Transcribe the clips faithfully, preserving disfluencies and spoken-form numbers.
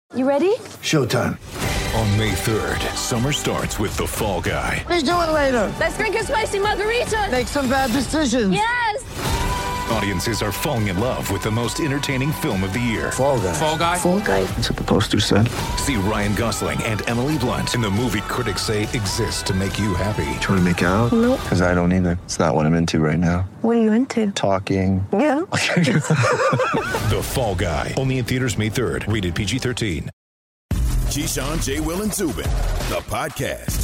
You ready? Showtime. On May third, summer starts with The Fall Guy. Let's do it later. Let's drink a spicy margarita. Make some bad decisions. Yes! Audiences are falling in love with the most entertaining film of the year. Fall Guy. Fall Guy? Fall Guy. That's what the poster said. See Ryan Gosling and Emily Blunt in the movie critics say exists to make you happy. Trying to make it out? Nope. Because I don't either. It's not what I'm into right now. What are you into? Talking. Yeah. The Fall Guy. Only in theaters May third. Rated P G thirteen. Keyshawn, J. Will, and Zubin, the podcast.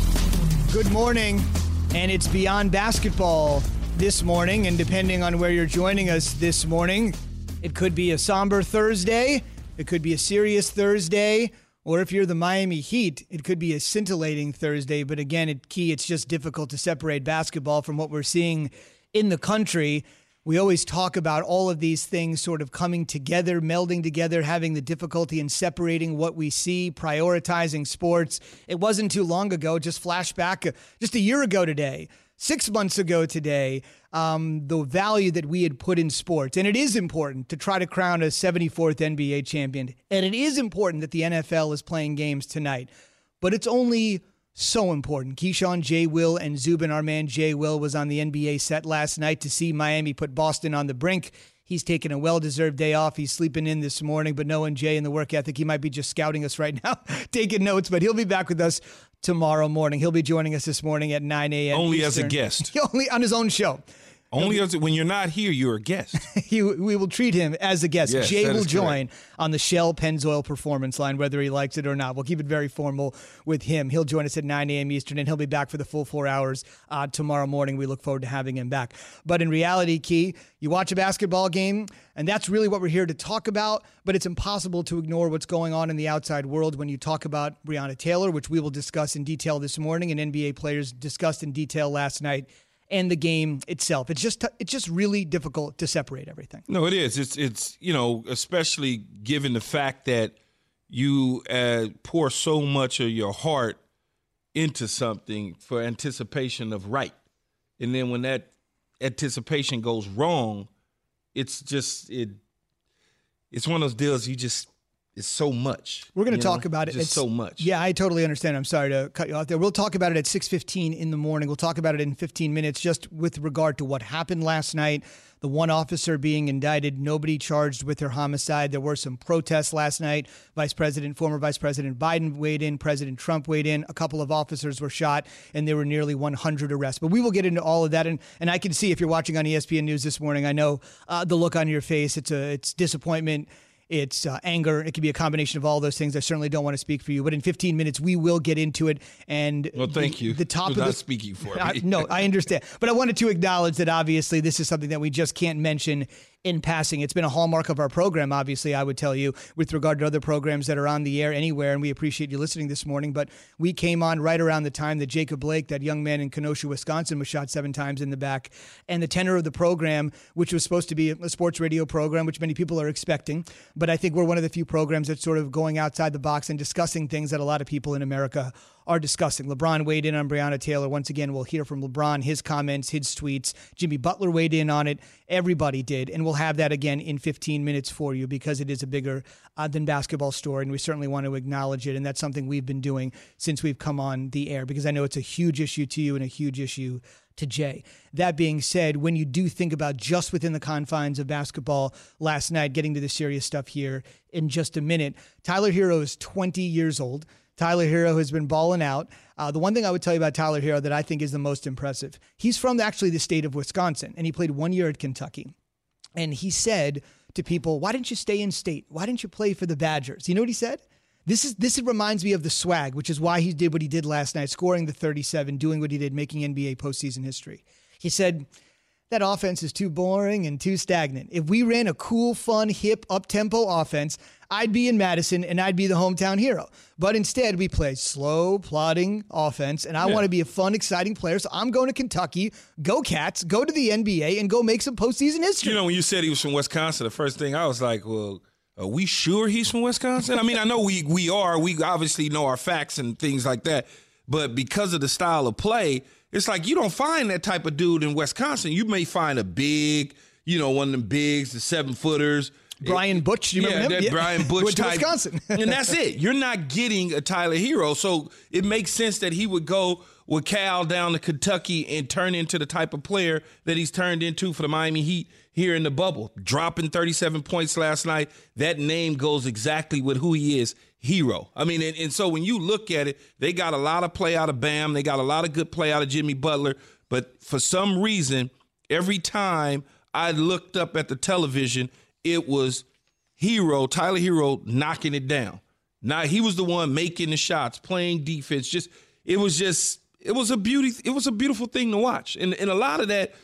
Good morning, and it's Beyond Basketball this morning, and depending on where you're joining us this morning, it could be a somber Thursday, it could be a serious Thursday, or if you're the Miami Heat, it could be a scintillating Thursday. But again, at Key, it's just difficult to separate basketball from what we're seeing in the country. We always talk about all of these things sort of coming together, melding together, having the difficulty in separating what we see, prioritizing sports. It wasn't too long ago, just flashback, just a year ago today, six months ago today, um, the value that we had put in sports. And it is important to try to crown a seventy-fourth N B A champion. And it is important that the N F L is playing games tonight. But it's only so important. Keyshawn, J. Will, and Zubin, our man J. Will, was on the N B A set last night to see Miami put Boston on the brink. He's taking a well-deserved day off. He's sleeping in this morning, but knowing Jay and the work ethic, he might be just scouting us right now, taking notes, but he'll be back with us tomorrow morning. He'll be joining us this morning at nine a.m. Only Eastern. as a guest. Only on his own show. Only as when you're not here, you're a guest. he, we will treat him as a guest. Yes, Jay that will is join correct. on the Shell Pennzoil Performance Line, whether he likes it or not. We'll keep it very formal with him. He'll join us at nine a.m. Eastern, and he'll be back for the full four hours uh, tomorrow morning. We look forward to having him back. But in reality, Key, you watch a basketball game, and that's really what we're here to talk about, but it's impossible to ignore what's going on in the outside world when you talk about Breonna Taylor, which we will discuss in detail this morning, and N B A players discussed in detail last night, and the game itself. It's just it's just really difficult to separate everything. No, it is. It's, it's you know, especially given the fact that you uh, pour so much of your heart into something for anticipation of right. And then when that anticipation goes wrong, it's just, it. it's one of those deals you just, it's so much. We're going to talk know? about it. Just it's so much. Yeah, I totally understand. I'm sorry to cut you off there. We'll talk about it at six fifteen in the morning. We'll talk about it in fifteen minutes just with regard to what happened last night. The one officer being indicted, nobody charged with her homicide. There were some protests last night. Vice President, former Vice President Biden weighed in. President Trump weighed in. A couple of officers were shot, and there were nearly one hundred arrests. But we will get into all of that. And, and I can see if you're watching on E S P N News this morning, I know uh, the look on your face. It's a, it's disappointment. It's uh, anger. It could be a combination of all those things. I certainly don't want to speak for you, but in fifteen minutes we will get into it. And well, thank the, you. The top for of not the, speaking for me. I, no, I understand, but I wanted to acknowledge that obviously this is something that we just can't mention in passing. It's been a hallmark of our program, obviously, I would tell you, with regard to other programs that are on the air anywhere, and we appreciate you listening this morning. But we came on right around the time that Jacob Blake, that young man in Kenosha, Wisconsin, was shot seven times in the back. And the tenor of the program, which was supposed to be a sports radio program, which many people are expecting, but I think we're one of the few programs that's sort of going outside the box and discussing things that a lot of people in America are discussing. LeBron weighed in on Breonna Taylor. Once again, we'll hear from LeBron, his comments, his tweets. Jimmy Butler weighed in on it. Everybody did. And we'll have that again in fifteen minutes for you because it is a bigger uh, than basketball story. And we certainly want to acknowledge it. And that's something we've been doing since we've come on the air because I know it's a huge issue to you and a huge issue to Jay. That being said, when you do think about just within the confines of basketball last night, getting to the serious stuff here in just a minute, Tyler Herro is twenty years old. Tyler Herro has been balling out. Uh, the one thing I would tell you about Tyler Herro that I think is the most impressive, he's from actually the state of Wisconsin, and he played one year at Kentucky. And he said to people, why didn't you stay in state? Why didn't you play for the Badgers? You know what he said? This is this reminds me of the swag, which is why he did what he did last night, scoring the thirty-seven, doing what he did, making N B A postseason history. He said, that offense is too boring and too stagnant. If we ran a cool, fun, hip, up-tempo offense, I'd be in Madison and I'd be the hometown hero. But instead, we play slow, plodding offense, and I yeah. want to be a fun, exciting player, so I'm going to Kentucky, go Cats, go to the N B A, and go make some postseason history. You know, when you said he was from Wisconsin, the first thing I was like, well, are we sure he's from Wisconsin? I mean, I know we we are. We obviously know our facts and things like that. But because of the style of play, it's like you don't find that type of dude in Wisconsin. You may find a big, you know, one of them bigs, the seven-footers, Brian Butch, you yeah, remember him? that Yeah. Brian Butch Went to type. Wisconsin. And that's it. You're not getting a Tyler Hero. So it makes sense that he would go with Cal down to Kentucky and turn into the type of player that he's turned into for the Miami Heat here in the bubble. Dropping thirty-seven points last night. That name goes exactly with who he is, Hero. I mean, and, and so when you look at it, they got a lot of play out of Bam. They got a lot of good play out of Jimmy Butler. But for some reason, every time I looked up at the television, it was Hero, Tyler Hero, knocking it down. Now, he was the one making the shots, playing defense. Just it was just it was a beauty. It was a beautiful thing to watch. And and a lot of that,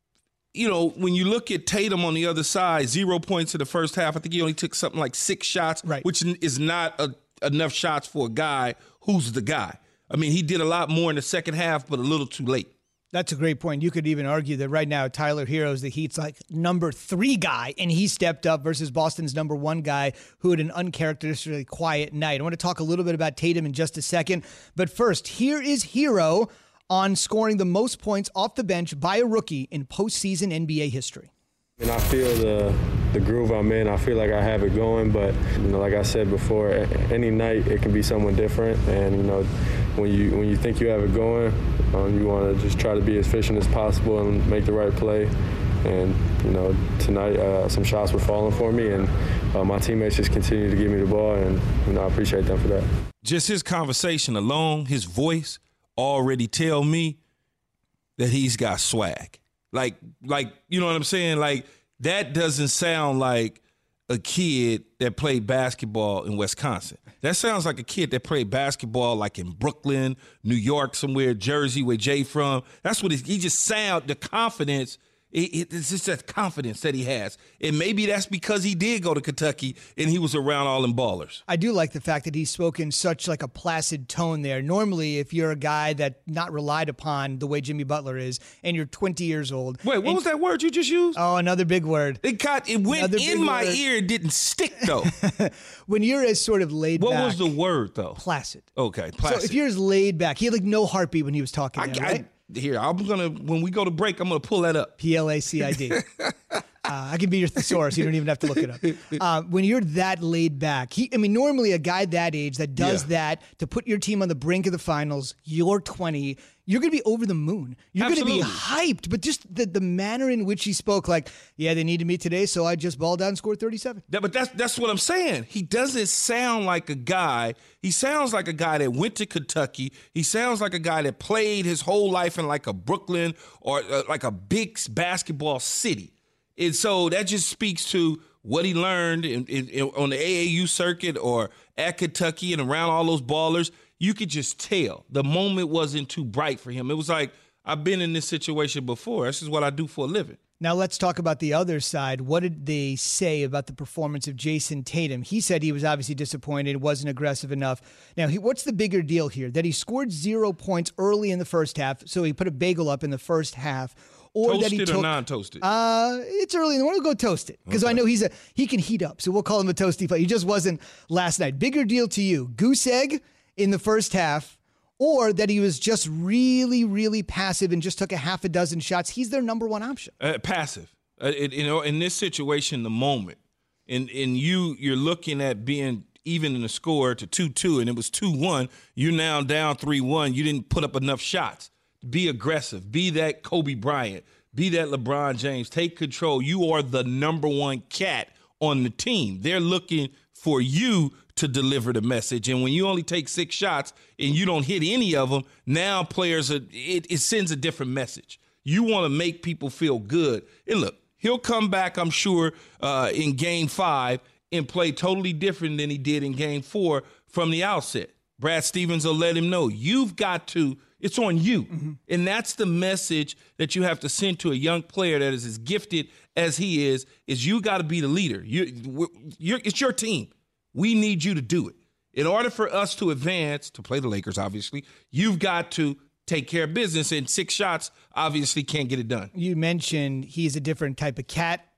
you know, when you look at Tatum on the other side, zero points in the first half. I think he only took something like six shots, right, which is not a, enough shots for a guy who's the guy. I mean, he did a lot more in the second half, but a little too late. That's a great point. You could even argue that right now Tyler Hero is the Heat's like number three guy, and he stepped up versus Boston's number one guy who had an uncharacteristically quiet night. I want to talk a little bit about Tatum in just a second, but first, here is Hero on scoring the most points off the bench by a rookie in postseason N B A history. And I feel the the groove I'm in. I feel like I have it going, but you know, like I said before, any night it can be someone different. And you know, when you when you think you have it going, um, you want to just try to be as efficient as possible and make the right play. And you know, tonight uh, some shots were falling for me, and uh, my teammates just continue to give me the ball, and you know, I appreciate them for that. Just his conversation alone, his voice already tell me that he's got swag. Like, like you know what I'm saying? Like, that doesn't sound like a kid that played basketball in Wisconsin. That sounds like a kid that played basketball like in Brooklyn, New York, somewhere, Jersey, where Jay from. That's what he, he just sound, the confidence. It, it, it's just that confidence that he has. And maybe that's because he did go to Kentucky and he was around all them ballers. I do like the fact that he spoke in such like a placid tone there. Normally, if you're a guy that not relied upon the way Jimmy Butler is and you're twenty years old. Wait, what and, was that word you just used? Oh, another big word. It got it went Another in my word. ear. It didn't stick, though. When you're as sort of laid what back. What was the word, though? Placid. Okay, placid. So if you're as laid back, he had like no heartbeat when he was talking. I, there, I, right? Here, I'm gonna when we go to break, I'm gonna pull that up. P L A C I D. uh, I can be your thesaurus. You don't even have to look it up. Uh, when you're that laid back, he, I mean, normally a guy that age that does yeah. that to put your team on the brink of the finals, you're twenty, you're going to be over the moon. You're going to be hyped. But just the, the manner in which he spoke, like, yeah, they needed me today, so I just balled out and scored thirty-seven. Yeah, but that's that's what I'm saying. He doesn't sound like a guy. He sounds like a guy that went to Kentucky. He sounds like a guy that played his whole life in like a Brooklyn or uh, like a big basketball city. And so that just speaks to what he learned in, in, in, on the A A U circuit or at Kentucky and around all those ballers. You could just tell the moment wasn't too bright for him. It was like, I've been in this situation before. This is what I do for a living. Now let's talk about the other side. What did they say about the performance of Jason Tatum? He said he was obviously disappointed, wasn't aggressive enough. Now, he, what's the bigger deal here? That he scored zero points early in the first half, so he put a bagel up in the first half. Or toasted that he took, or non-toasted? Uh, it's early in the morning. We'll go toasted because okay. I know he's a he can heat up, so we'll call him a toasty player. He just wasn't last night. Bigger deal to you, goose egg in the first half, or that he was just really, really passive and just took a half a dozen shots. He's their number one option. Uh, passive. Uh, it, you know, in this situation, the moment, and and you you're looking at being even in the score to two two, and it was two one. You're now down three one. You didn't put up enough shots. Be aggressive. Be that Kobe Bryant. Be that LeBron James. Take control. You are the number one cat on the team. They're looking for you to deliver the message. And when you only take six shots and you don't hit any of them, now players, are, it, it sends a different message. You want to make people feel good. And look, he'll come back, I'm sure, uh, in game five and play totally different than he did in game four from the outset. Brad Stevens will let him know, you've got to, it's on you. Mm-hmm. And that's the message that you have to send to a young player that is as gifted as he is, is you got to be the leader. You, you're, it's your team. We need you to do it. In order for us to advance, to play the Lakers, obviously, you've got to take care of business, and six shots obviously can't get it done. You mentioned he's a different type of cat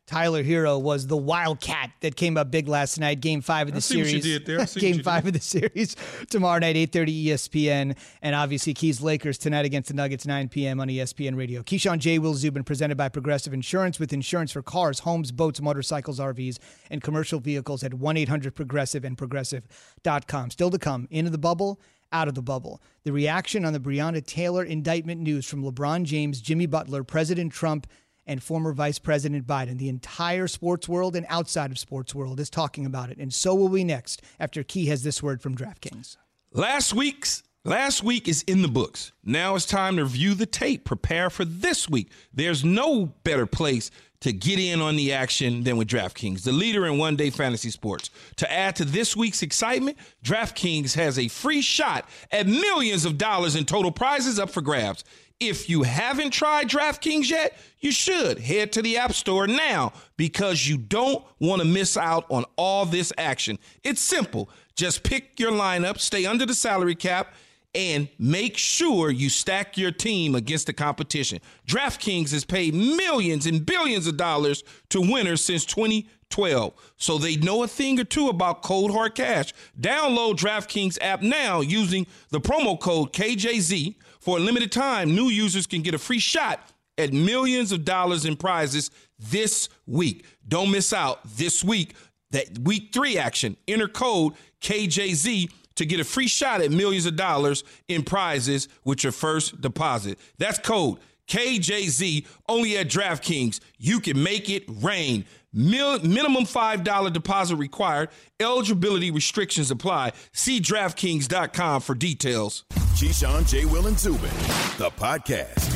Tyler Hero was the Wildcat that came up big last night. Game five of the I see series. what you did there. I see Game what you five did. of the series tomorrow night, eight thirty E S P N. And obviously, Keys Lakers tonight against the Nuggets, nine p.m. on E S P N Radio. Keyshawn J. Will Zubin, presented by Progressive Insurance, with insurance for cars, homes, boats, motorcycles, R Vs, and commercial vehicles at one eight hundred progressive and progressive dot com. Still to come, into the bubble, out of the bubble. The reaction on the Breonna Taylor indictment news from LeBron James, Jimmy Butler, President Trump, and former Vice President Biden. The entire sports world and outside of sports world is talking about it. And so will we next, after Key has this word from DraftKings. Last week's last week is in the books. Now it's time to review the tape, prepare for this week. There's no better place to get in on the action than with DraftKings, the leader in one-day fantasy sports. To add to this week's excitement, DraftKings has a free shot at millions of dollars in total prizes up for grabs. If you haven't tried DraftKings yet, you should head to the App Store now, because you don't want to miss out on all this action. It's simple. Just pick your lineup, stay under the salary cap, and make sure you stack your team against the competition. DraftKings has paid millions and billions of dollars to winners since twenty twelve, so they know a thing or two about cold hard cash. Download DraftKings app now using the promo code K J Z. For a limited time, new users can get a free shot at millions of dollars in prizes this week. Don't miss out this week, that week three action. Enter code K J Z to get a free shot at millions of dollars in prizes with your first deposit. That's code K J Z, only at DraftKings. You can make it rain. Mil- minimum five dollars deposit required. Eligibility restrictions apply. See DraftKings dot com for details. Keyshawn, J. Will, and Zubin, the podcast.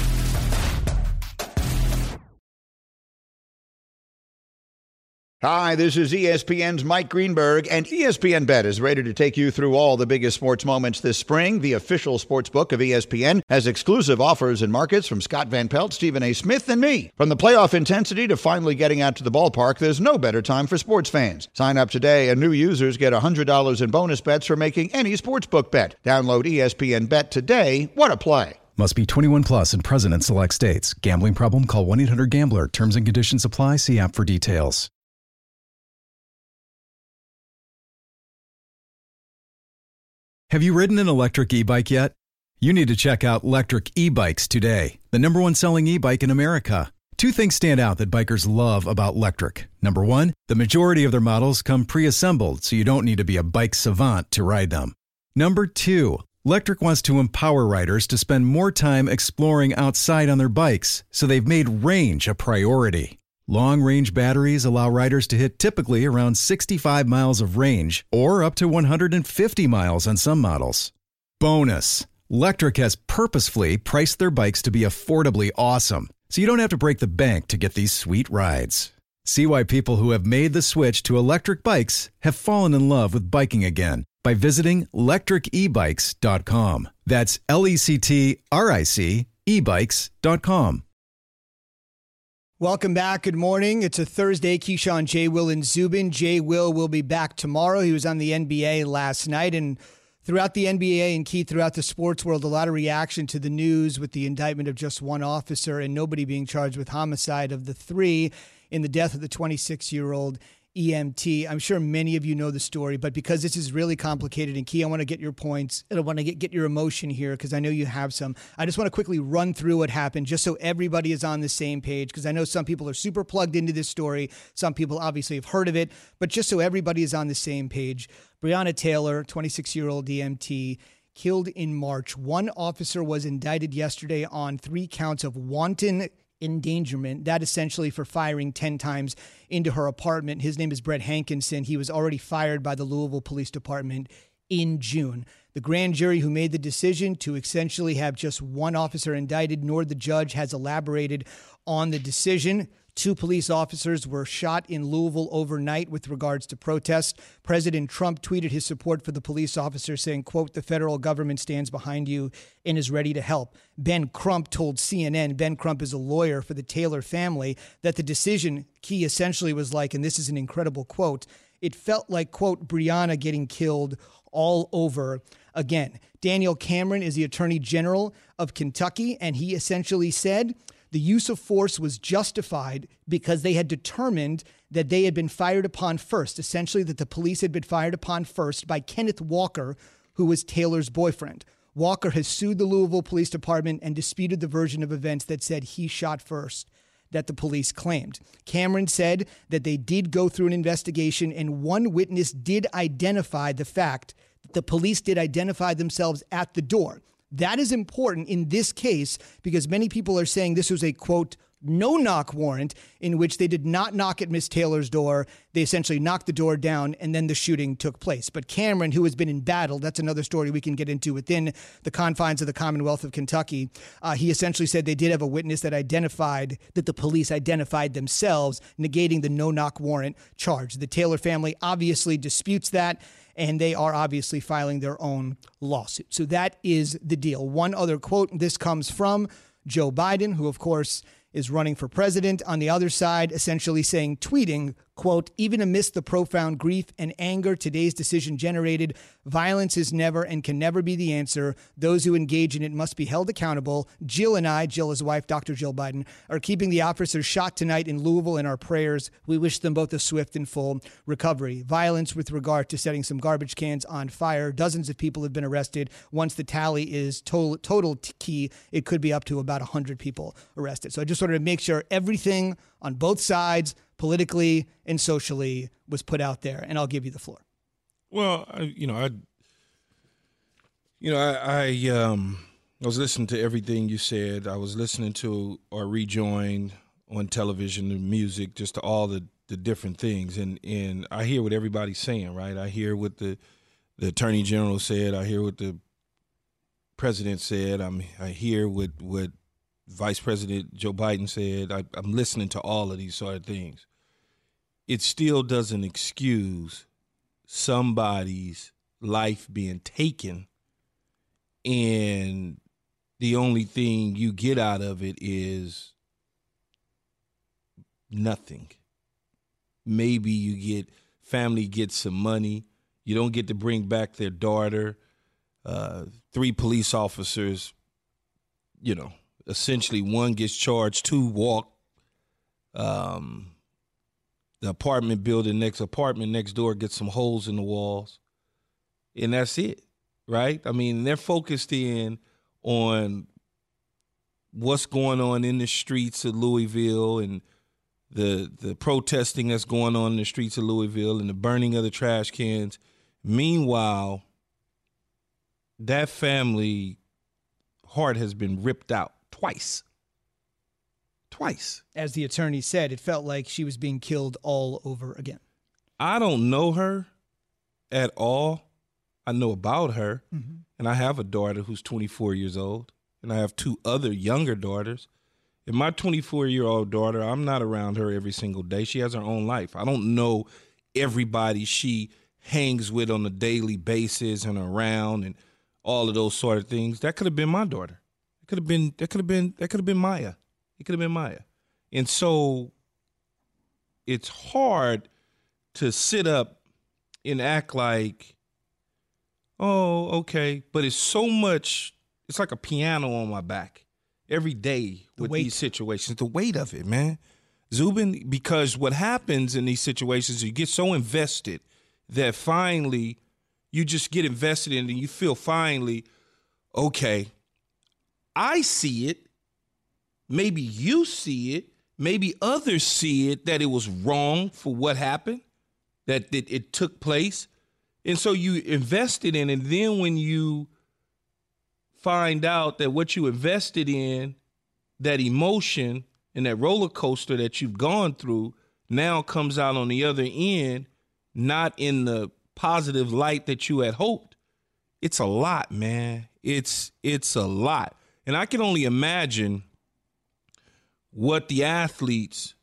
Hi, this is E S P N's Mike Greenberg, and E S P N Bet is ready to take you through all the biggest sports moments this spring. The official sports book of E S P N has exclusive offers and markets from Scott Van Pelt, Stephen A. Smith, and me. From the playoff intensity to finally getting out to the ballpark, there's no better time for sports fans. Sign up today, and new users get one hundred dollars in bonus bets for making any sportsbook bet. Download E S P N Bet today. What a play. Must be twenty-one plus and present in select states. Gambling problem? Call one eight hundred gambler. Terms and conditions apply. See app for details. Have you ridden an electric e-bike yet? You need to check out Lectric E-Bikes today, the number one selling e-bike in America. Two things stand out that bikers love about Lectric. Number one, the majority of their models come pre-assembled, so you don't need to be a bike savant to ride them. Number two, Lectric wants to empower riders to spend more time exploring outside on their bikes, so they've made range a priority. Long-range batteries allow riders to hit typically around sixty-five miles of range, or up to one hundred fifty miles on some models. Bonus, Lectric has purposefully priced their bikes to be affordably awesome, so you don't have to break the bank to get these sweet rides. See why people who have made the switch to electric bikes have fallen in love with biking again by visiting lectric e bikes dot com. That's L E C T R I C e bikes dot com. Welcome back. Good morning. It's a Thursday. Keyshawn, J. Will, and Zubin. J. Will will be back tomorrow. He was on the N B A last night, and throughout the N B A and Key, throughout the sports world, a lot of reaction to the news with the indictment of just one officer and nobody being charged with homicide of the three in the death of the twenty-six-year-old E M T. I'm sure many of you know the story, but because this is really complicated and Key, I want to get your points and I want to get, get your emotion here because I know you have some. I just want to quickly run through what happened just so everybody is on the same page, because I know some people are super plugged into this story. Some people obviously have heard of it, but just so everybody is on the same page. Breonna Taylor, twenty-six-year-old E M T, killed in March. One officer was indicted yesterday on three counts of wanton endangerment, that essentially for firing ten times into her apartment. His name is Brett Hankinson. He was already fired by the Louisville Police Department in June. The grand jury who made the decision to essentially have just one officer indicted, nor the judge, has elaborated on the decision. Two police officers were shot in Louisville overnight with regards to protests. President Trump tweeted his support for the police officer, saying, quote, "The federal government stands behind you and is ready to help." Ben Crump told C N N, Ben Crump is a lawyer for the Taylor family, that the decision, Key, essentially was like, and this is an incredible quote, it felt like, quote, Breonna getting killed all over again. Daniel Cameron is the Attorney General of Kentucky, and he essentially said, The use of force was justified because they had determined that they had been fired upon first, essentially that the police had been fired upon first by Kenneth Walker, who was Taylor's boyfriend. Walker has sued the Louisville Police Department and disputed the version of events that said he shot first that the police claimed. Cameron said that they did go through an investigation and one witness did identify the fact that the police did identify themselves at the door. That is important in this case because many people are saying this was a, quote, no-knock warrant in which they did not knock at Miss Taylor's door. They essentially knocked the door down, and then the shooting took place. But Cameron, who has been in battle, that's another story we can get into within the confines of the Commonwealth of Kentucky. Uh, he essentially said they did have a witness that identified, that the police identified themselves, negating the no-knock warrant charge. The Taylor family obviously disputes that, and they are obviously filing their own lawsuit. So that is the deal. One other quote, this comes from Joe Biden, who, of course, is running for president. On the other side, essentially saying, tweeting, quote, even amidst the profound grief and anger today's decision generated, violence is never and can never be the answer. Those who engage in it must be held accountable. Jill and I, Jill, his wife, Doctor Jill Biden, are keeping the officers shot tonight in Louisville in our prayers. We wish them both a swift and full recovery. Violence with regard to setting some garbage cans on fire. Dozens of people have been arrested. Once the tally is total, total key, it could be up to about one hundred people arrested. So I just wanted to make sure everything on both sides, politically and socially, was put out there, and I'll give you the floor. Well, I, you know, I, you know, I, I, um, I was listening to everything you said. I was listening to or rejoined on television, the music, just to all the, the different things, and and I hear what everybody's saying, right? I hear what the the Attorney General said. I hear what the President said. I'm I hear what what Vice President Joe Biden said. I, I'm listening to all of these sort of things. It still doesn't excuse somebody's life being taken, and the only thing you get out of it is nothing. Maybe you get, family gets some money. You don't get to bring back their daughter. Uh, three police officers, you know, essentially one gets charged, two walk. Um, the apartment building next apartment next door gets some holes in the walls, and that's it, right? I mean, they're focused in on what's going on in the streets of Louisville and the the protesting that's going on in the streets of Louisville and the burning of the trash cans. Meanwhile, that family heart has been ripped out twice. Twice. As the attorney said, it felt like she was being killed all over again. I don't know her at all. I know about her, mm-hmm. and I have a daughter who's twenty-four years old, and I have two other younger daughters. And my twenty-four-year-old daughter, I'm not around her every single day. She has her own life. I don't know everybody she hangs with on a daily basis and around and all of those sort of things. That could have been my daughter. It could have been. That could have been. That could have been Maya. It could have been Maya. And so it's hard to sit up and act like, oh, okay. But it's so much, it's like a piano on my back every day with these situations. The weight of it, man. Zubin, because what happens in these situations, you get so invested that finally you just get invested in it and you feel finally, okay, I see it. Maybe you see it. Maybe others see it, that it was wrong for what happened, that it, it took place. And so you invested in it. And then when you find out that what you invested in, that emotion and that roller coaster that you've gone through, now comes out on the other end, not in the positive light that you had hoped. It's a lot, man. It's it's a lot. And I can only imagine what the athletes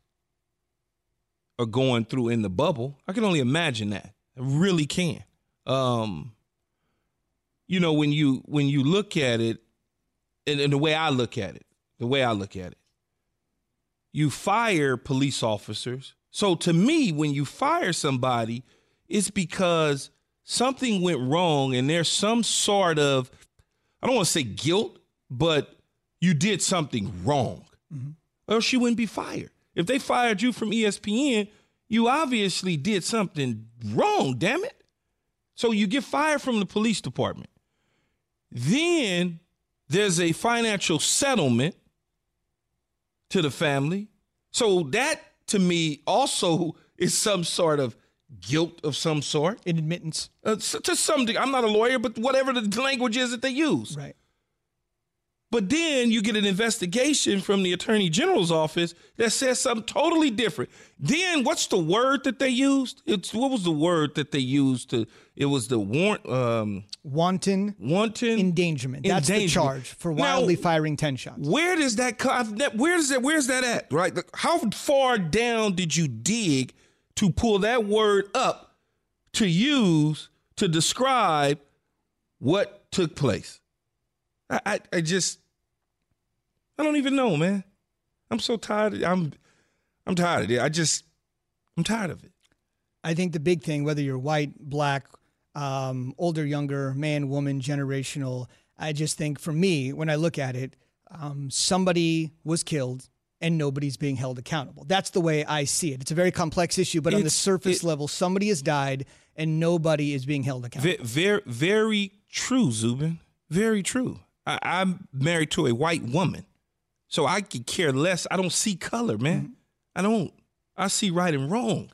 are going through in the bubble. I can only imagine that. I really can. Um, you know, when you when you look at it, and, and the way I look at it, the way I look at it, you fire police officers. So to me, when you fire somebody, it's because something went wrong and there's some sort of, I don't want to say guilt, but you did something wrong. Mm-hmm. or she wouldn't be fired. If they fired you from E S P N, you obviously did something wrong, damn it. So you get fired from the police department. Then there's a financial settlement to the family. So that, to me, also is some sort of guilt of some sort. An admittance. Uh, to some degree. I'm not a lawyer, but whatever the language is that they use. Right. But then you get an investigation from the Attorney General's office that says something totally different. Then what's the word that they used? It's what was the word that they used to? It was the warrant. Um, wanton. Wanton endangerment. That's endangerment. The charge for wildly now, firing ten shots. Where does that come? Where is that? Where's that at? Right? How far down did you dig to pull that word up to use to describe what took place? I, I, I just. I don't even know, man. I'm so tired. Of, I'm I'm tired of it. I just, I'm tired of it. I think the big thing, whether you're white, black, um, older, younger, man, woman, generational, I just think for me, when I look at it, um, somebody was killed and nobody's being held accountable. That's the way I see it. It's a very complex issue, but it's, on the surface it, level, somebody has died and nobody is being held accountable. Very, very true, Zubin. Very true. I, I'm married to a white woman. So I could care less. I don't see color, man. Mm-hmm. I don't. I see right and wrong.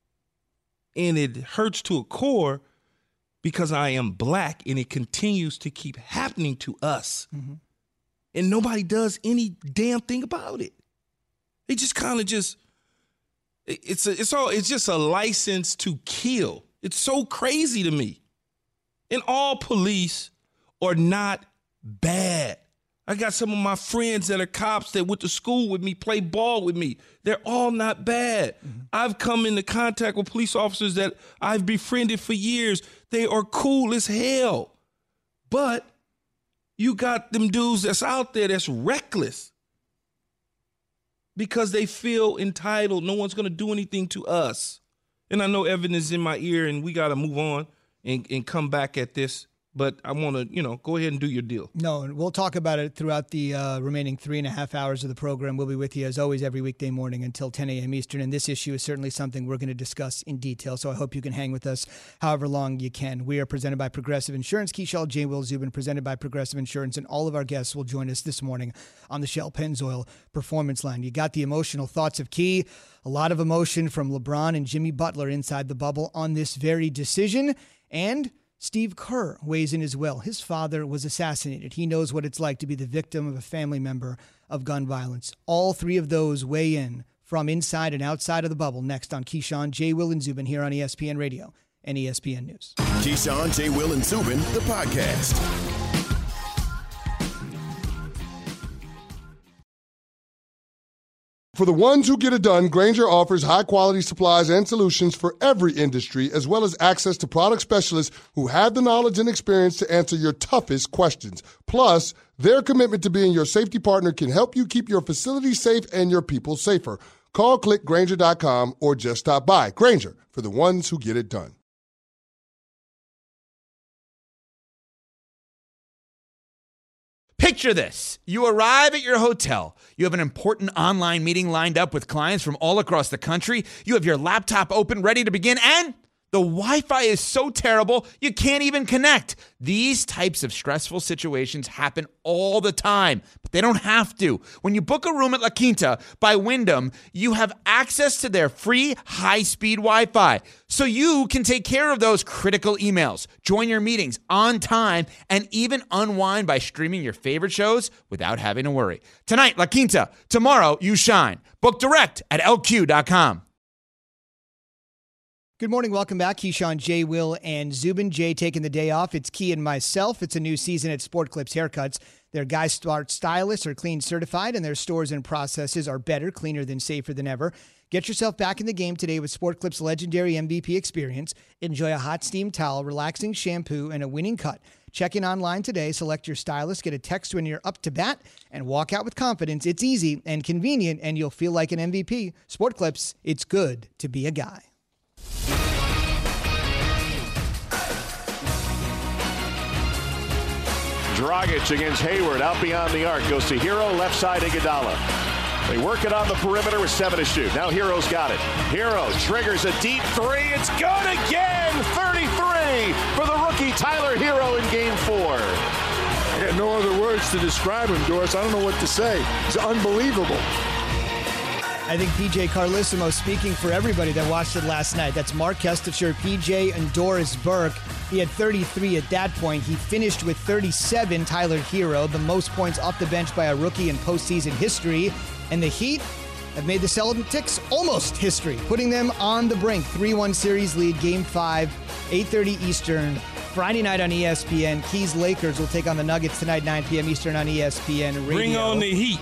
And it hurts to a core because I am black and it continues to keep happening to us. Mm-hmm. And nobody does any damn thing about it. They just kind of just, it's a, it's all, it's just a license to kill. It's so crazy to me. And all police are not bad. I got some of my friends that are cops that went to school with me, play ball with me. They're all not bad. Mm-hmm. I've come into contact with police officers that I've befriended for years. They are cool as hell. But you got them dudes that's out there that's reckless because they feel entitled. No one's going to do anything to us. And I know Evan is in my ear and we got to move on and, and come back at this. But I want to, you know, go ahead and do your deal. No, and we'll talk about it throughout the uh, remaining three and a half hours of the program. We'll be with you, as always, every weekday morning until ten a.m. Eastern. And this issue is certainly something we're going to discuss in detail. So I hope you can hang with us however long you can. We are presented by Progressive Insurance. Keyshawn, J. Will Zubin, presented by Progressive Insurance. And all of our guests will join us this morning on the Shell Pennzoil Performance Line. You got the emotional thoughts of Key. A lot of emotion from LeBron and Jimmy Butler inside the bubble on this very decision. And Steve Kerr weighs in as well. His father was assassinated. He knows what it's like to be the victim of a family member of gun violence. All three of those weigh in from inside and outside of the bubble next on Keyshawn, J. Will, and Zubin here on E S P N Radio and E S P N News. Keyshawn, J. Will, and Zubin, the podcast. For the ones who get it done, Grainger offers high-quality supplies and solutions for every industry, as well as access to product specialists who have the knowledge and experience to answer your toughest questions. Plus, their commitment to being your safety partner can help you keep your facility safe and your people safer. Call, click Grainger dot com, or just stop by. Grainger, for the ones who get it done. Picture this. You arrive at your hotel. You have an important online meeting lined up with clients from all across the country. You have your laptop open, ready to begin, and the Wi-Fi is so terrible, you can't even connect. These types of stressful situations happen all the time, but they don't have to. When you book a room at La Quinta by Wyndham, you have access to their free high-speed Wi-Fi, so you can take care of those critical emails, join your meetings on time, and even unwind by streaming your favorite shows without having to worry. Tonight, La Quinta. Tomorrow, you shine. Book direct at L Q dot com. Good morning. Welcome back. Keyshawn, J. Will, and Zubin. Jay taking the day off. It's Key and myself. It's a new season at Sport Clips Haircuts. Their Guy Smart stylists are clean certified, and their stores and processes are better, cleaner than safer than ever. Get yourself back in the game today with Sport Clips' legendary M V P experience. Enjoy a hot steam towel, relaxing shampoo, and a winning cut. Check in online today, select your stylist, get a text when you're up to bat, and walk out with confidence. It's easy and convenient, and you'll feel like an M V P. Sport Clips, it's good to be a guy. Dragic against Hayward, out beyond the arc, goes to Hero, left side Iguodala. They work it on the perimeter with seven to shoot. Now Hero's got it. Hero triggers a deep three. It's good again. thirty-three for the rookie Tyler Hero in game four. I got no other words to describe him, Doris. I don't know what to say. He's unbelievable. I think P J Carlissimo speaking for everybody that watched it last night. That's Mark Kestecher, P J, and Doris Burke. He had thirty-three at that point. He finished with thirty-seven, Tyler Hero, the most points off the bench by a rookie in postseason history. And the Heat have made the Celtics almost history, putting them on the brink. three one series lead, Game five, eight thirty Eastern. Friday night on E S P N. Keys Lakers will take on the Nuggets tonight, nine p.m. Eastern on E S P N Radio. Bring on the Heat.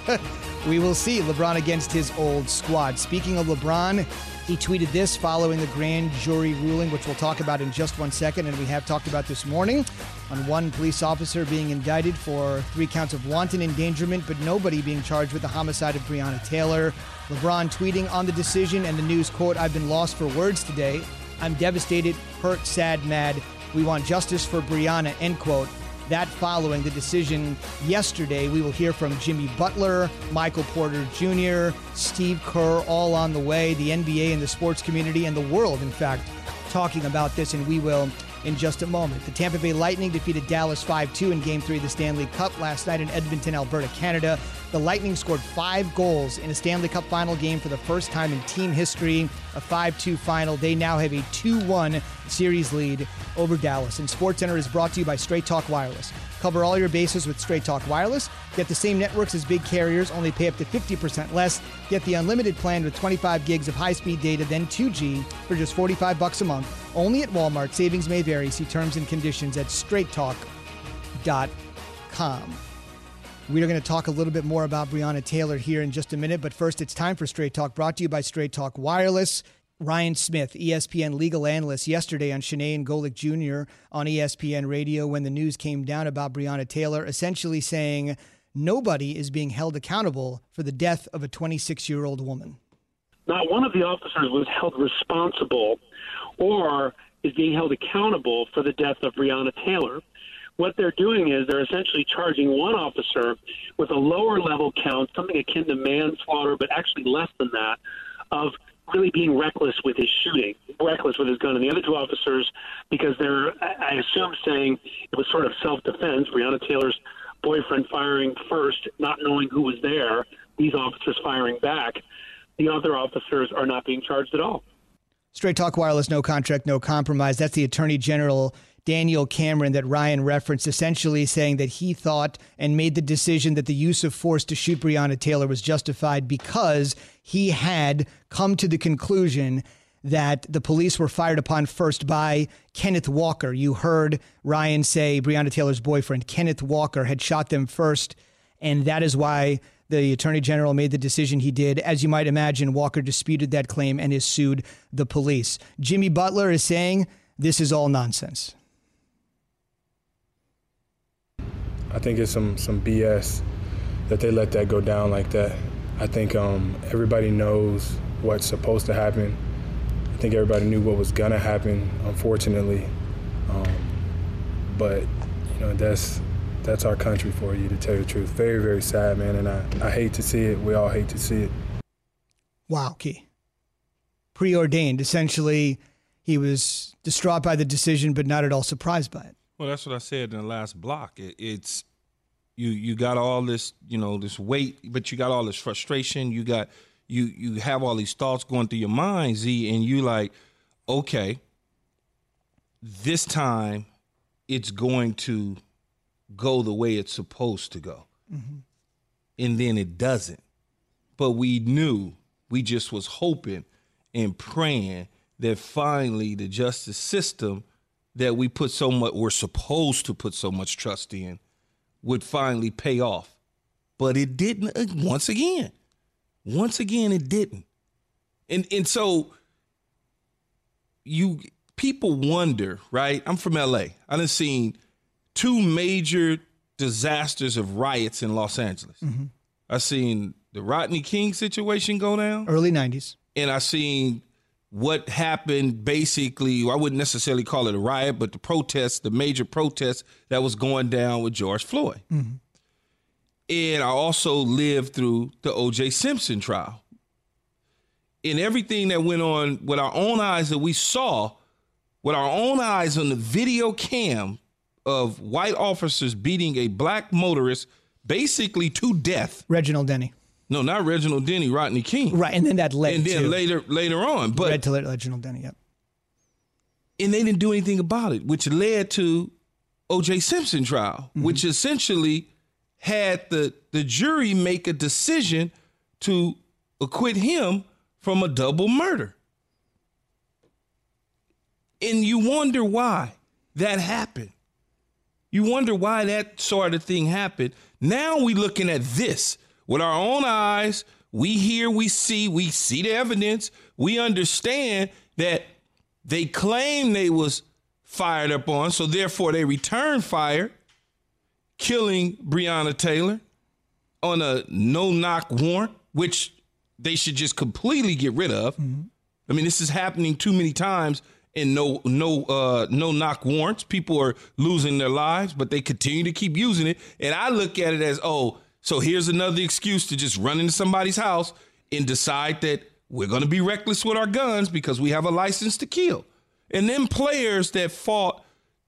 We will see LeBron against his old squad. Speaking of LeBron, he tweeted this following the grand jury ruling, which we'll talk about in just one second, and we have talked about this morning, on one police officer being indicted for three counts of wanton endangerment, but nobody being charged with the homicide of Breonna Taylor. LeBron tweeting on the decision and the news, quote, "I've been lost for words today. I'm devastated, hurt, sad, mad. We want justice for Breonna," end quote. That following the decision yesterday, we will hear from Jimmy Butler, Michael Porter Junior, Steve Kerr, all on the way, the N B A and the sports community and the world, in fact, talking about this, and we will in just a moment. The Tampa Bay Lightning defeated Dallas five two in Game three of the Stanley Cup last night in Edmonton, Alberta, Canada. The Lightning scored five goals in a Stanley Cup final game for the first time in team history, a five two final. They now have a two one series lead over Dallas. And SportsCenter is brought to you by Straight Talk Wireless. Cover all your bases with Straight Talk Wireless. Get the same networks as big carriers, only pay up to fifty percent less. Get the unlimited plan with twenty-five gigs of high-speed data, then two G for just forty-five bucks a month. Only at Walmart. Savings may vary. See terms and conditions at straight talk dot com. We are going to talk a little bit more about Breonna Taylor here in just a minute, but first it's time for Straight Talk, brought to you by Straight Talk Wireless. Ryan Smith, E S P N legal analyst, yesterday on Shanae and Golick Junior on E S P N Radio when the news came down about Breonna Taylor, essentially saying nobody is being held accountable for the death of a twenty-six-year-old woman. Not one of the officers was held responsible or is being held accountable for the death of Breonna Taylor. What they're doing is they're essentially charging one officer with a lower level count, something akin to manslaughter, but actually less than that, of really being reckless with his shooting, reckless with his gun. And the other two officers, because they're, I assume, saying it was sort of self-defense, Breonna Taylor's boyfriend firing first, not knowing who was there, these officers firing back, the other officers are not being charged at all. Straight Talk Wireless, no contract, no compromise. That's the Attorney General Daniel Cameron that Ryan referenced, essentially saying that he thought and made the decision that the use of force to shoot Breonna Taylor was justified because he had come to the conclusion that the police were fired upon first by Kenneth Walker. You heard Ryan say Breonna Taylor's boyfriend, Kenneth Walker, had shot them first, and that is why the Attorney General made the decision he did. As you might imagine, Walker disputed that claim and has sued the police. Jimmy Butler is saying this is all nonsense. I think it's some, some B S that they let that go down like that. I think um, everybody knows what's supposed to happen. I think everybody knew what was going to happen, unfortunately. Um, but, you know, that's that's our country for you, to tell you the truth. Very, very sad, man, and I, I hate to see it. We all hate to see it. Wow, Key. Preordained. Essentially, he was distraught by the decision, but not at all surprised by it. Well, that's what I said in the last block. It, it's you. You got all this, you know, this weight, but you got all this frustration. You got you. You have all these thoughts going through your mind, Z, and you like, okay, this time it's going to go the way it's supposed to go, mm-hmm. and then it doesn't. But we knew. We just was hoping and praying that finally the justice system that we put so much, we're supposed to put so much trust in, would finally pay off. But it didn't, once again. Once again, it didn't. And and so you people wonder, right? I'm from L A. I done seen two major disasters of riots in Los Angeles. Mm-hmm. I seen the Rodney King situation go down. Early nineties. And I seen what happened, basically, I wouldn't necessarily call it a riot, but the protest, the major protest that was going down with George Floyd. Mm-hmm. And I also lived through the O J Simpson trial. And everything that went on with our own eyes that we saw, with our own eyes on the video cam of white officers beating a black motorist basically to death. Reginald Denny. No, not Reginald Denny, Rodney King. Right, and then that led and to. And then later later on. But led to Reginald Denny, yep. And they didn't do anything about it, which led to O J Simpson trial, mm-hmm. which essentially had the, the jury make a decision to acquit him from a double murder. And you wonder why that happened. You wonder why that sort of thing happened. Now we're looking at this with our own eyes. We hear, we see, we see the evidence. We understand that they claim they was fired up on, so therefore they returned fire, killing Breonna Taylor on a no-knock warrant, which they should just completely get rid of. Mm-hmm. I mean, this is happening too many times in no no uh, no knock warrants. People are losing their lives, but they continue to keep using it. And I look at it as, oh, so here's another excuse to just run into somebody's house and decide that we're going to be reckless with our guns because we have a license to kill. And then players that fought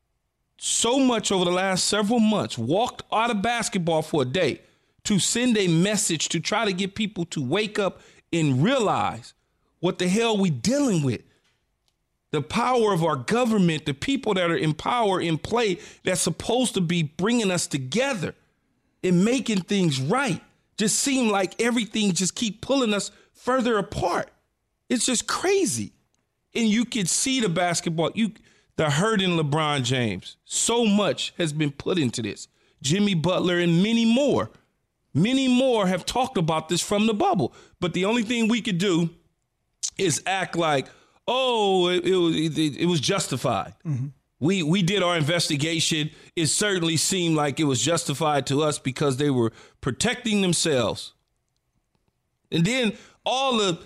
so much over the last several months, walked out of basketball for a day to send a message to try to get people to wake up and realize what the hell we dealing with. The power of our government, the people that are in power, in play, that's supposed to be bringing us together and making things right, just seem like everything just keep pulling us further apart. It's just crazy. And you can see the basketball, you, the hurt in LeBron James. So much has been put into this. Jimmy Butler and many more. Many more have talked about this from the bubble. But the only thing we could do is act like, oh, it, it, it, it was justified. Mm-hmm. We we did our investigation. It certainly seemed like it was justified to us because they were protecting themselves. And then all the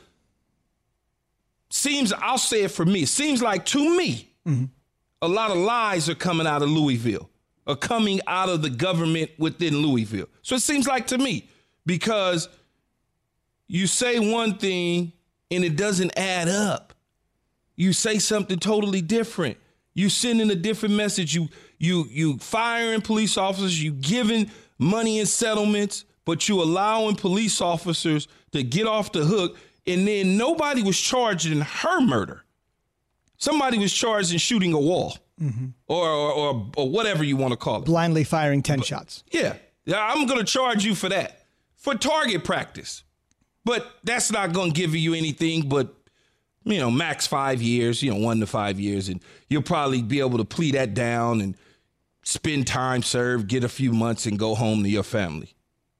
seems, I'll say it for me, it seems like to me, mm-hmm. a lot of lies are coming out of Louisville, are coming out of the government within Louisville. So it seems like to me, because you say one thing and it doesn't add up. You say something totally different. You sending a different message. You you you firing police officers. You giving money in settlements, but you allowing police officers to get off the hook. And then nobody was charged in her murder. Somebody was charged in shooting a wall, mm-hmm. or, or or or whatever you want to call it. Blindly firing ten but, shots. Yeah, I'm going to charge you for that, for target practice. But that's not going to give you anything but, you know, max five years, you know, one to five years. And you'll probably be able to plea that down and spend time served, get a few months and go home to your family.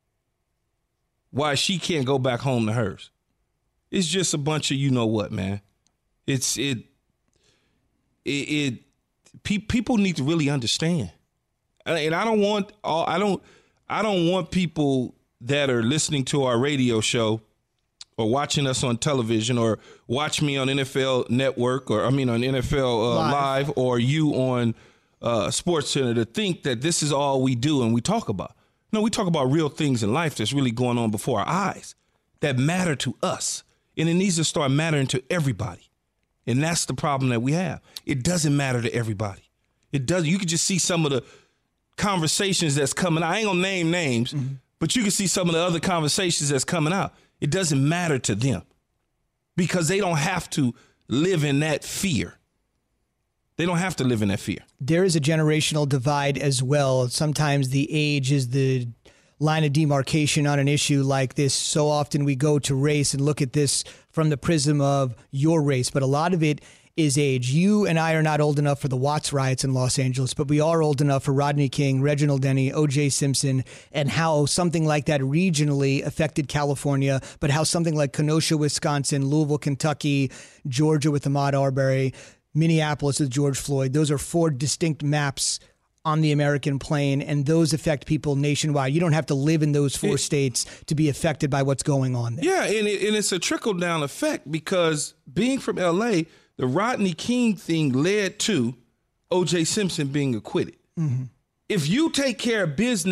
Why she can't go back home to hers? It's just a bunch of, you know what, man. It's it, it, it pe- people need to really understand. And I don't want all, I don't, I don't want people that are listening to our radio show or watching us on television or watch me on N F L Network or I mean on N F L uh, Live. Live or you on uh, SportsCenter to think that this is all we do and we talk about. No, we talk about real things in life that's really going on before our eyes that matter to us. And it needs to start mattering to everybody. And that's the problem that we have. It doesn't matter to everybody. It does. You can just see some of the conversations that's coming out. I ain't gonna name names, mm-hmm. but you can see some of the other conversations that's coming out. It doesn't matter to them because they don't have to live in that fear. They don't have to live in that fear. There is a generational divide as well. Sometimes the age is the line of demarcation on an issue like this. So often we go to race and look at this from the prism of your race, but a lot of it is age. You and I are not old enough for the Watts riots in Los Angeles, but we are old enough for Rodney King, Reginald Denny, O J Simpson, and how something like that regionally affected California, but how something like Kenosha, Wisconsin, Louisville, Kentucky, Georgia with Ahmaud Arbery, Minneapolis with George Floyd, those are four distinct maps on the American plane, and those affect people nationwide. You don't have to live in those four it, states to be affected by what's going on there. Yeah, and, it, and it's a trickle-down effect because being from L A, the Rodney King thing led to O J Simpson being acquitted. Mm-hmm. If you take care of business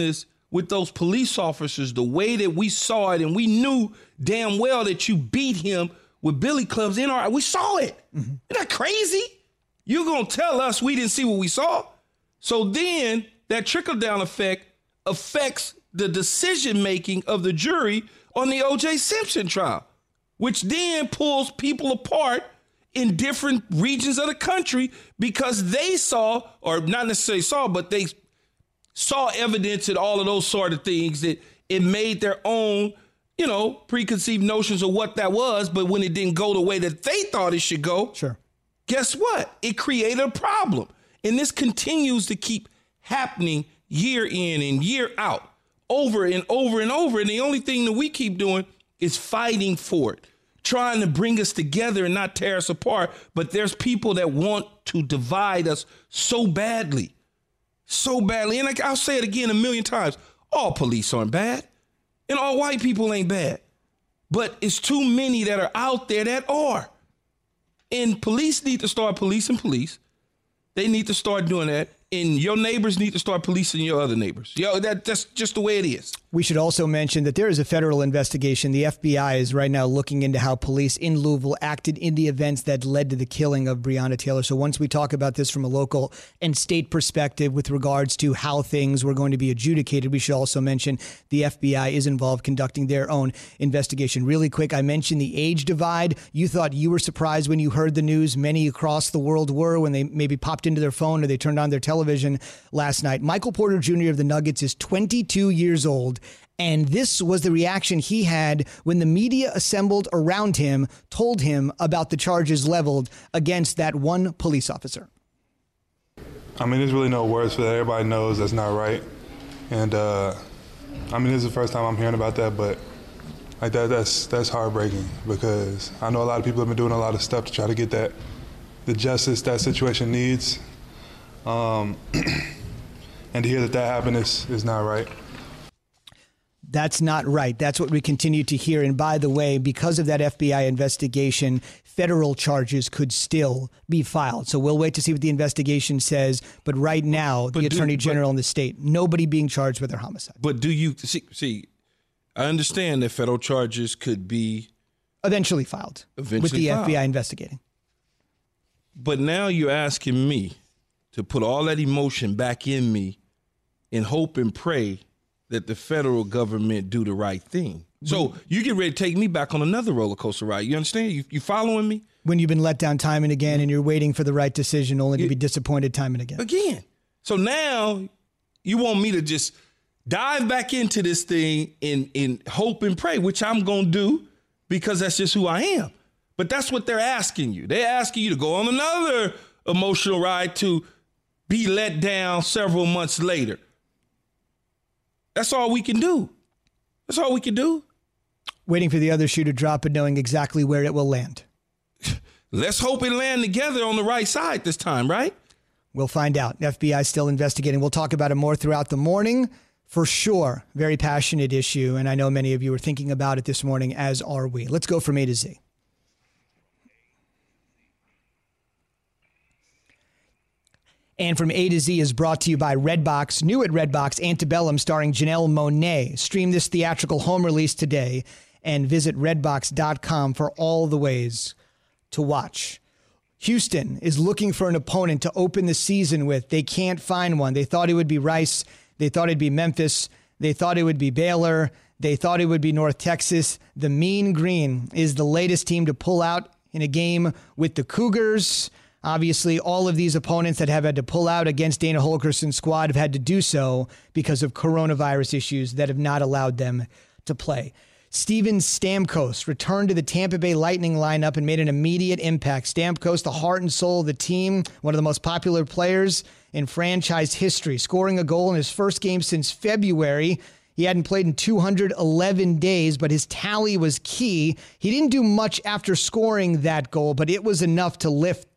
with those police officers the way that we saw it, and we knew damn well that you beat him with billy clubs in our, we saw it. Mm-hmm. Isn't that crazy? You're going to tell us we didn't see what we saw? So then that trickle-down effect affects the decision-making of the jury on the O J Simpson trial, which then pulls people apart in different regions of the country because they saw, or not necessarily saw, but they saw evidence and all of those sort of things that it made their own, you know, preconceived notions of what that was. But when it didn't go the way that they thought it should go, sure. Guess what? It created a problem. And this continues to keep happening year in and year out, over and over and over. And the only thing that we keep doing is fighting for it, trying to bring us together and not tear us apart. But there's people that want to divide us so badly, so badly. And like, I'll say it again a million times. All police aren't bad and all white people ain't bad, but it's too many that are out there that are. And police need to start policing police. They need to start doing that. And your neighbors need to start policing your other neighbors. Yo, that, that's just the way it is. We should also mention that there is a federal investigation. The F B I is right now looking into how police in Louisville acted in the events that led to the killing of Breonna Taylor. So once we talk about this from a local and state perspective with regards to how things were going to be adjudicated, we should also mention the F B I is involved conducting their own investigation. Really quick, I mentioned the age divide. You thought you were surprised when you heard the news. Many across the world were when they maybe popped into their phone or they turned on their television. Television last night. Michael Porter Junior of the Nuggets is twenty-two years old, and this was the reaction he had when the media assembled around him told him about the charges leveled against that one police officer. I mean, there's really no words for that. Everybody knows that's not right. And, uh, I mean, this is the first time I'm hearing about that, but like that, that's that's heartbreaking because I know a lot of people have been doing a lot of stuff to try to get that, the justice that situation needs. Um, and to hear that that happened is, is not right. That's not right. That's what we continue to hear. And by the way, because of that F B I investigation, federal charges could still be filed. So we'll wait to see what the investigation says. But right now, but the do, Attorney General but, in the state, nobody being charged with their homicide. But do you see, see, I understand that federal charges could be eventually filed eventually with the filed. F B I investigating. But now you're asking me to put all that emotion back in me and hope and pray that the federal government do the right thing. So you get ready to take me back on another roller coaster ride. You understand? You, you following me? When you've been let down time and again and you're waiting for the right decision only to be disappointed time and again. Again. So now you want me to just dive back into this thing and, and hope and pray, which I'm going to do because that's just who I am. But that's what they're asking you. They're asking you to go on another emotional ride to be let down several months later. That's all we can do. That's all we can do. Waiting for the other shoe to drop and knowing exactly where it will land. Let's hope it land together on the right side this time, right? We'll find out. F B I still investigating. We'll talk about it more throughout the morning. For sure, very passionate issue, and I know many of you are thinking about it this morning, as are we. Let's go from A to Z. And From A to Z is brought to you by Redbox. New at Redbox, Antebellum starring Janelle Monáe. Stream this theatrical home release today and visit redbox dot com for all the ways to watch. Houston is looking for an opponent to open the season with. They can't find one. They thought it would be Rice. They thought it'd be Memphis. They thought it would be Baylor. They thought it would be North Texas. The Mean Green is the latest team to pull out in a game with the Cougars. Obviously, all of these opponents that have had to pull out against Dana Holgerson's squad have had to do so because of coronavirus issues that have not allowed them to play. Steven Stamkos returned to the Tampa Bay Lightning lineup and made an immediate impact. Stamkos, the heart and soul of the team, one of the most popular players in franchise history, scoring a goal in his first game since February. He hadn't played in two hundred eleven days, but his tally was key. He didn't do much after scoring that goal, but it was enough to lift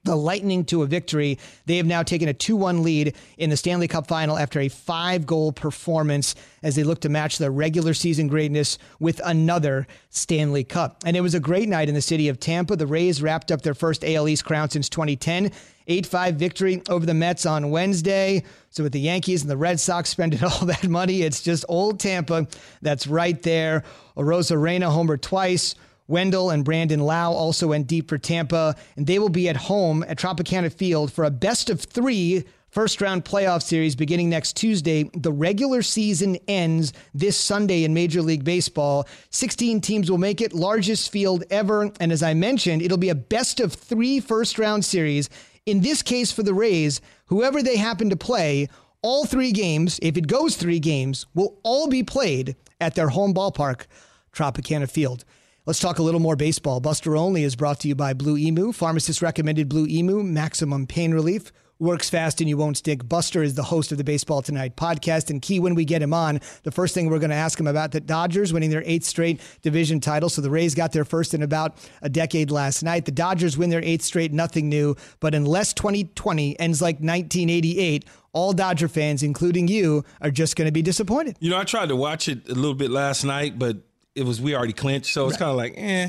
the Lightning to a victory. They have now taken a two one lead in the Stanley Cup final after a five-goal performance as they look to match their regular season greatness with another Stanley Cup. And it was a great night in the city of Tampa. The Rays wrapped up their first A L East crown since twenty ten. eight five victory over the Mets on Wednesday. So with the Yankees and the Red Sox spending all that money, it's just old Tampa that's right there. Arozarena homered twice. Wendell and Brandon Lau also went deep for Tampa, and they will be at home at Tropicana Field for a best of three first-round playoff series beginning next Tuesday. The regular season ends this Sunday in Major League Baseball. sixteen teams will make it, largest field ever, and as I mentioned, it'll be a best of three first-round series. In this case for the Rays, whoever they happen to play, all three games, if it goes three games, will all be played at their home ballpark, Tropicana Field. Let's talk a little more baseball. Buster Only is brought to you by Blue Emu. Pharmacist recommended Blue Emu, maximum pain relief. Works fast and you won't stink. Buster is the host of the Baseball Tonight podcast. And Key, when we get him on, the first thing we're going to ask him about the Dodgers winning their eighth straight division title. So the Rays got their first in about a decade last night. The Dodgers win their eighth straight, nothing new. But unless twenty twenty ends like nineteen eighty-eight, all Dodger fans, including you, are just going to be disappointed. You know, I tried to watch it a little bit last night, but it was we already clinched, so it's right. kind of like, eh.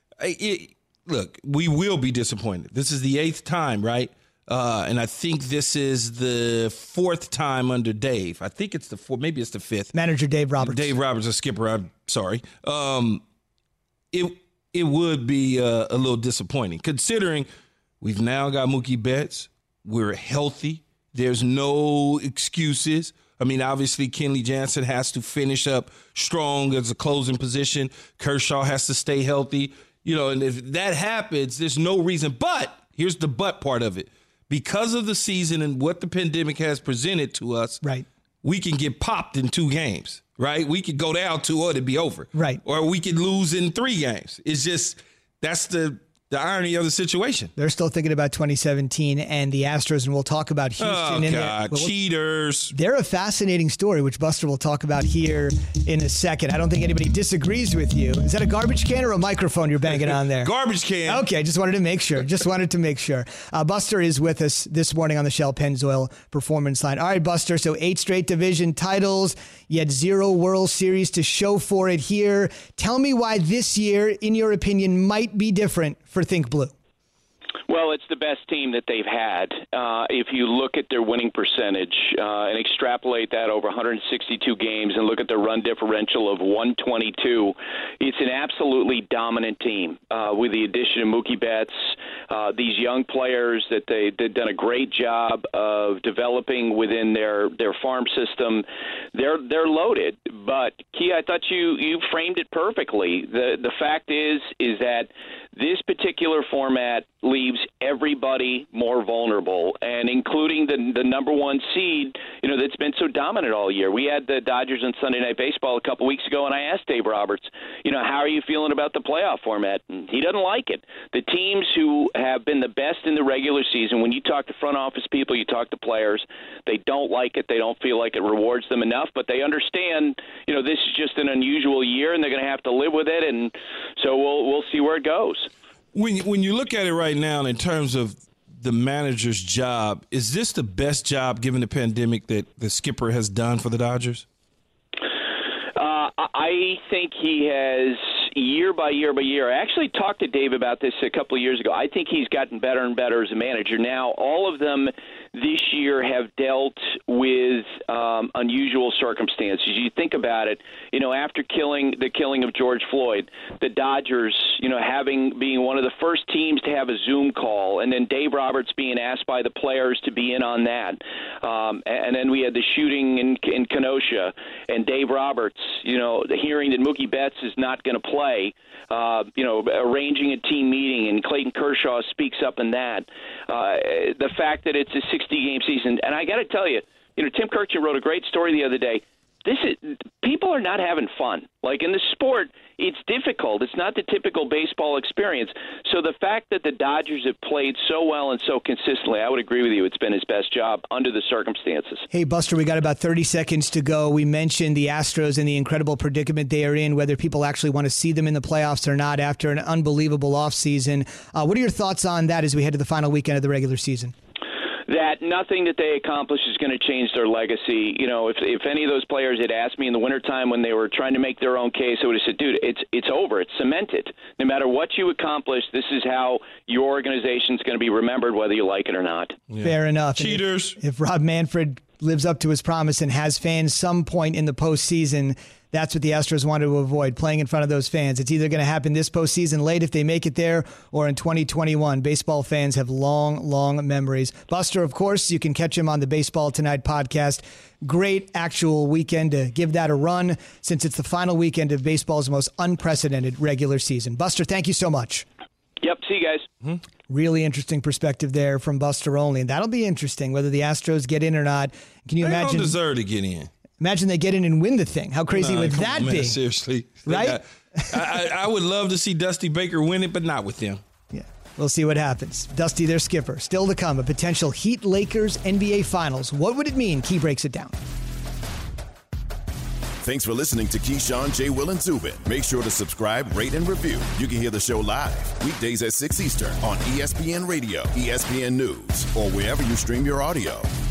It, look, we will be disappointed. This is the eighth time, right? Uh, and I think this is the fourth time under Dave. I think it's the fourth, maybe it's the fifth. Manager Dave Roberts. Dave Roberts, a skipper. I'm sorry. Um, it it would be uh, a little disappointing considering we've now got Mookie Betts. We're healthy. There's no excuses. I mean, obviously, Kenley Jansen has to finish up strong as a closing position. Kershaw has to stay healthy. You know, and if that happens, there's no reason. But here's the but part of it. Because of the season and what the pandemic has presented to us, right, we can get popped in two games, right? We could go down two or it'd be over. Right. Or we could lose in three games. It's just, that's the the irony of the situation. They're still thinking about twenty seventeen and the Astros, and we'll talk about Houston. Oh, in God, well, cheaters. They're a fascinating story, which Buster will talk about here in a second. I don't think anybody disagrees with you. Is that a garbage can or a microphone you're banging on there? Garbage can. Okay, just wanted to make sure. Just wanted to make sure. Uh, Buster is with us this morning on the Shell Pennzoil Performance Line. All right, Buster, so eight straight division titles, yet zero World Series to show for it here. Tell me why this year, in your opinion, might be different for Think Blue. Well, it's the best team that they've had. Uh, if you look at their winning percentage uh, and extrapolate that over one hundred sixty-two games and look at their run differential of one twenty-two, it's an absolutely dominant team uh, with the addition of Mookie Betts, uh, these young players that they, they've done a great job of developing within their, their farm system. They're they're loaded. But, Key, I thought you, you framed it perfectly. The, the fact is is that this particular format leaves everybody more vulnerable, and including the the number one seed, you know, that's been so dominant all year. We had the Dodgers on Sunday Night Baseball a couple weeks ago, and I asked Dave Roberts, you know, how are you feeling about the playoff format? And he doesn't like it. The teams who have been the best in the regular season, when you talk to front office people, you talk to players, they don't like it. They don't feel like it rewards them enough, but they understand, you know, this is just an unusual year, and they're going to have to live with it, and so we'll we'll see where it goes. When when you look at it right now in terms of the manager's job, is this the best job given the pandemic that the skipper has done for the Dodgers? Uh, I think he has, year by year by year. I actually talked to Dave about this a couple of years ago. I think he's gotten better and better as a manager. Now, all of them this year have dealt with um, unusual circumstances. You think about it, you know, after killing the killing of George Floyd, the Dodgers, you know, having being one of the first teams to have a Zoom call, and then Dave Roberts being asked by the players to be in on that, um, and then we had the shooting in, in Kenosha, and Dave Roberts, you know, the hearing that Mookie Betts is not going to play, uh, you know, arranging a team meeting, and Clayton Kershaw speaks up in that. Uh, the fact that it's a sixty-game season, and I got to tell you, you know, Tim Kirkjian wrote a great story the other day. this is people are not having fun. Like in the sport, it's difficult. It's not the typical baseball experience. So the fact that the Dodgers have played so well and so consistently, I would agree with you. It's been his best job under the circumstances. Hey, Buster, we got about thirty seconds to go. We mentioned the Astros and the incredible predicament they are in, whether people actually want to see them in the playoffs or not after an unbelievable offseason. Uh, what are your thoughts on that as we head to the final weekend of the regular season? That nothing that they accomplish is going to change their legacy. You know, if if any of those players had asked me in the wintertime when they were trying to make their own case, I would have said, dude, it's it's over. It's cemented. No matter what you accomplish, this is how your organization is going to be remembered, whether you like it or not. Yeah. Fair enough. Cheaters. If, if Rob Manfred lives up to his promise and has fans some point in the postseason, that's what the Astros wanted to avoid, playing in front of those fans. It's either going to happen this postseason late if they make it there or in twenty twenty-one. Baseball fans have long, long memories. Buster, of course, you can catch him on the Baseball Tonight podcast. Great actual weekend to give that a run since it's the final weekend of baseball's most unprecedented regular season. Buster, thank you so much. Yep, see you guys. Mm-hmm. Really interesting perspective there from Buster Olney. And that'll be interesting, whether the Astros get in or not. Can you they imagine? They don't deserve to get in. Imagine they get in and win the thing. How crazy nah, would come that on, man, be? Seriously. Right? Got, I, I, I would love to see Dusty Baker win it, but not with them. Yeah, we'll see what happens. Dusty, their skipper. Still to come, a potential Heat Lakers N B A Finals. What would it mean? Key breaks it down. Thanks for listening to Keyshawn, J. Will, and Zubin. Make sure to subscribe, rate, and review. You can hear the show live weekdays at six Eastern on E S P N Radio, E S P N News, or wherever you stream your audio.